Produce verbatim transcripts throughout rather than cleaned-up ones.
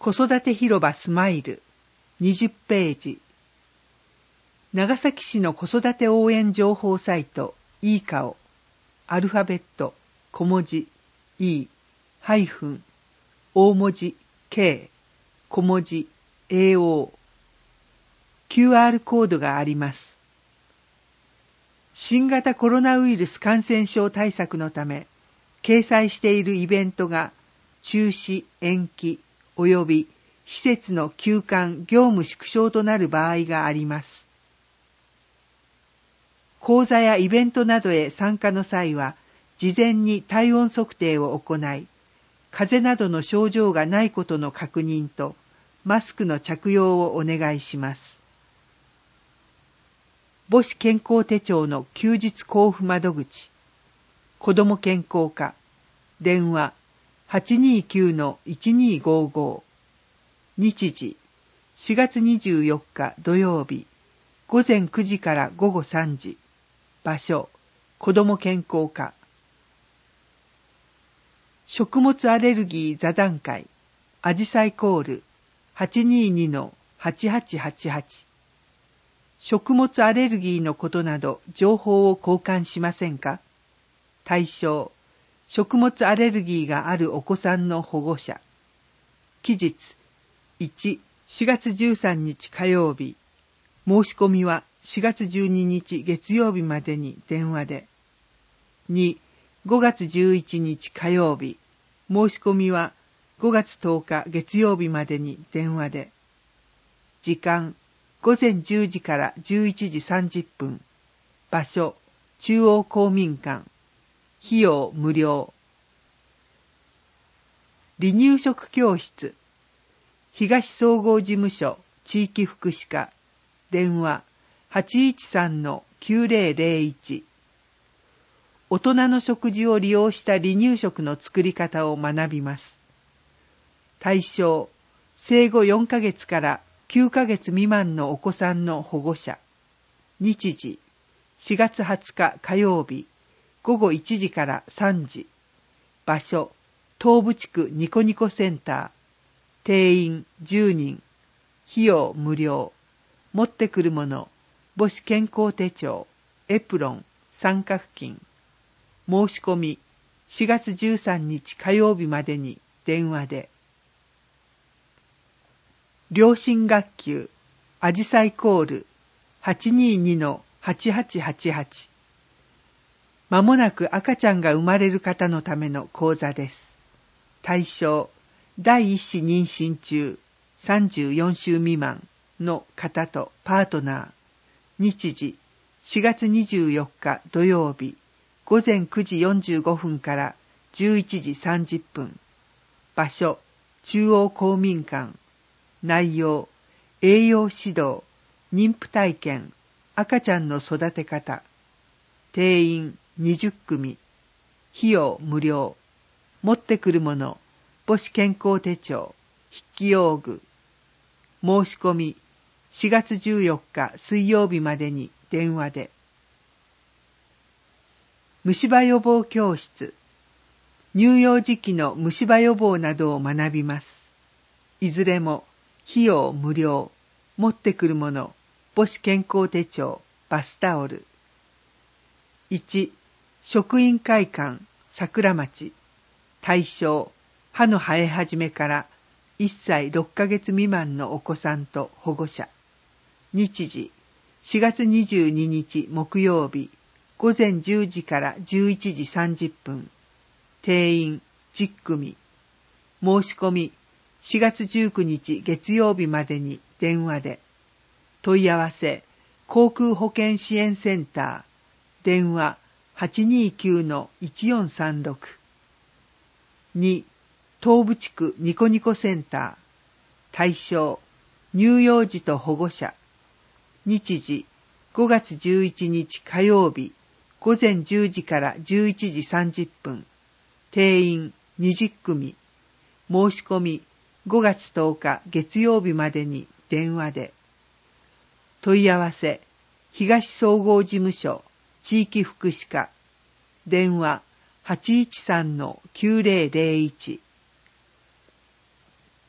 子育て広場スマイルにじゅっページ。長崎市の子育て応援情報サイト いいかお、アルファベット小文字 E ハイフン大文字 K 小文字 エーオー キューアール コードがあります。新型コロナウイルス感染症対策のため掲載しているイベントが中止、延期及び施設の休館、業務縮小となる場合があります。講座やイベントなどへ参加の際は、事前に体温測定を行い、風邪などの症状がないことの確認と、マスクの着用をお願いします。母子健康手帳の休日交付窓口、子ども健康課、電話 はちにーきゅうのいちにーごーごー、日時しがつにじゅうよっか土曜日、午前くじから午後さんじ、場所、子ども健康課。食物アレルギー座談会、あじさいコール はちにーにのはちはちはちはち。食物アレルギーのことなど情報を交換しませんか？対象、食物アレルギーがあるお子さんの保護者。期日、いち、しがつじゅうさんにち火曜日。申し込みはしがつじゅうににち月曜日までに電話で。に、ごがつじゅういちにち火曜日。申し込みはごがつとおか月曜日までに電話で。時間、ごぜんじゅうじからじゅういちじさんじゅっぷん。場所、中央公民館。費用無料。離乳食教室。東総合事務所地域福祉課。電話 はちいちさんのきゅうぜろぜろいち。大人の食事を利用した離乳食の作り方を学びます。対象、生後よんかげつからきゅうかげつ未満のお子さんの保護者。日時、しがつはつか火曜日、ごごいちじからさんじ。場所、東部地区ニコニコセンター。定員じゅうにん。費用無料。持ってくるもの、母子健康手帳、エプロン、三角巾。申し込み、しがつじゅうさんにち火曜日までに電話で。両親学級、あじさいコール、はちにーにのはちはちはちはち。まもなく赤ちゃんが生まれる方のための講座です。対象、第一子妊娠中、さんじゅうよんしゅう未満の方とパートナー。日時、しがつにじゅうよっか土曜日、ごぜんくじよんじゅうごふんからじゅういちじさんじゅっぷん。場所、中央公民館。内容、栄養指導、妊婦体験、赤ちゃんの育て方。定員にじゅっくみ。費用無料。持ってくるもの、母子健康手帳、筆記用具。申し込み、しがつじゅうよっか水曜日までに電話で。虫歯予防教室。乳幼児期の虫歯予防などを学びます。いずれも費用無料。持ってくるもの、母子健康手帳、バスタオル。いち、職員会館、桜町。対象、歯の生え始めからいっさいろっかげつ未満のお子さんと保護者。日時、しがつにじゅうににち木曜日、ごぜんじゅうじからじゅういちじさんじゅっぷん。定員じゅっくみ。申し込み、しがつじゅうくにち月曜日までに電話で。問い合わせ、航空保険支援センター。電話 はちにーきゅうのいちよんさんろく。に、東部地区ニコニコセンター。対象、乳幼児と保護者。日時、ごがつじゅういちにち火曜日、ごぜんじゅうじからじゅういちじさんじゅっぷん。定員にじゅっくみ。申し込み、ごがつとおか月曜日までに電話で。問い合わせ、東総合事務所、地域福祉課。電話 はちいちさんのきゅうぜろぜろいち。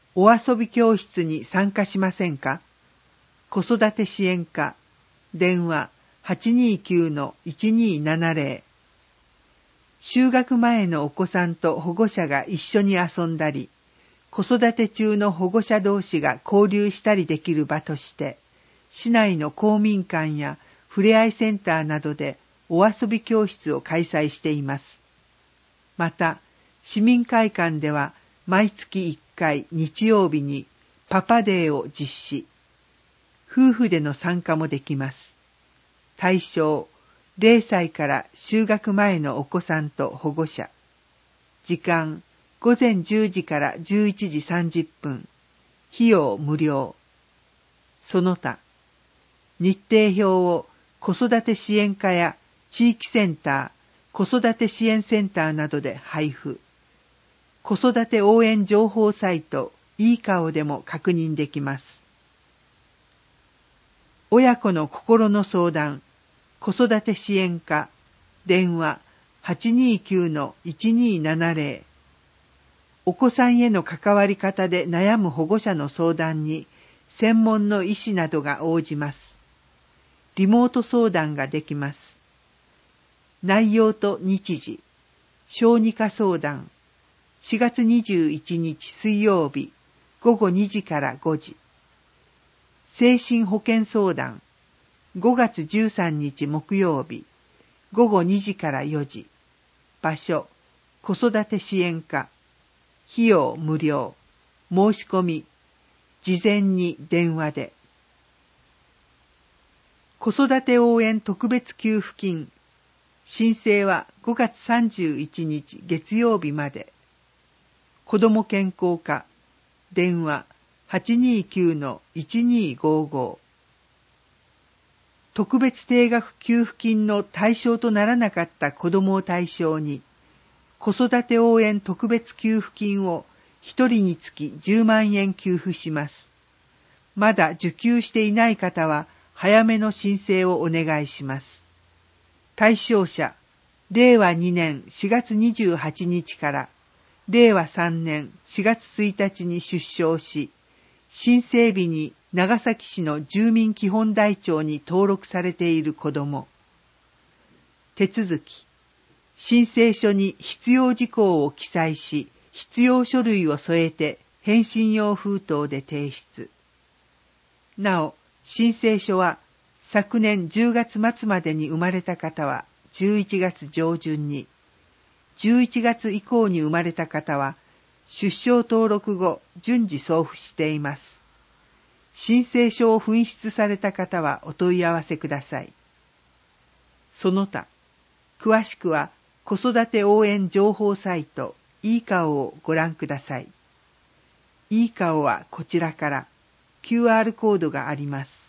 お遊び教室に参加しませんか？子育て支援課、電話 はちにーきゅうのいちにーななぜろ。就学前のお子さんと保護者が一緒に遊んだり、子育て中の保護者同士が交流したりできる場として、市内の公民館やふれあいセンターなどでお遊び教室を開催しています。また、市民会館では毎月いっかい日曜日にパパデーを実施。夫婦での参加もできます。対象、れいさいから就学前のお子さんと保護者。時間、ごぜんじゅうじからじゅういちじさんじゅっぷん。費用無料。その他、日程表を子育て支援課や地域センター、子育て支援センターなどで配布。子育て応援情報サイト いいかおでも確認できます。親子の心の相談、子育て支援課、電話 はちにーきゅうのいちにーななぜろ。お子さんへの関わり方で悩む保護者の相談に専門の医師などが応じます。リモート相談ができます。内容と日時、小児科相談、しがつにじゅういちにち水曜日、ごごにじからごじ。精神保健相談、ごがつじゅうさんにち木曜日、ごごにじからよじ。場所、子育て支援課。費用無料。申し込み、事前に電話で。子育て応援特別給付金。申請はごがつさんじゅういちにち月曜日まで。子ども健康課。電話 はちにーきゅうのいちにーごご。特別定額給付金の対象とならなかった子どもを対象に、子育て応援特別給付金をひとりにつきじゅうまんえん給付します。まだ受給していない方は早めの申請をお願いします。対象者、れいわにねんしがつにじゅうはちにちかられいわさんねんしがつついたちに出生し、申請日に長崎市の住民基本台帳に登録されている子ども。手続き。申請書に必要事項を記載し、必要書類を添えて返信用封筒で提出。なお、申請書は昨年じゅうがつまつまでに生まれた方はじゅういちがつじょうじゅんに、じゅういちがつ以降に生まれた方は出生登録後順次送付しています。申請書を紛失された方はお問い合わせください。その他、詳しくは子育て応援情報サイト いいかおをご覧ください。いいかおはこちらから キューアール コードがあります。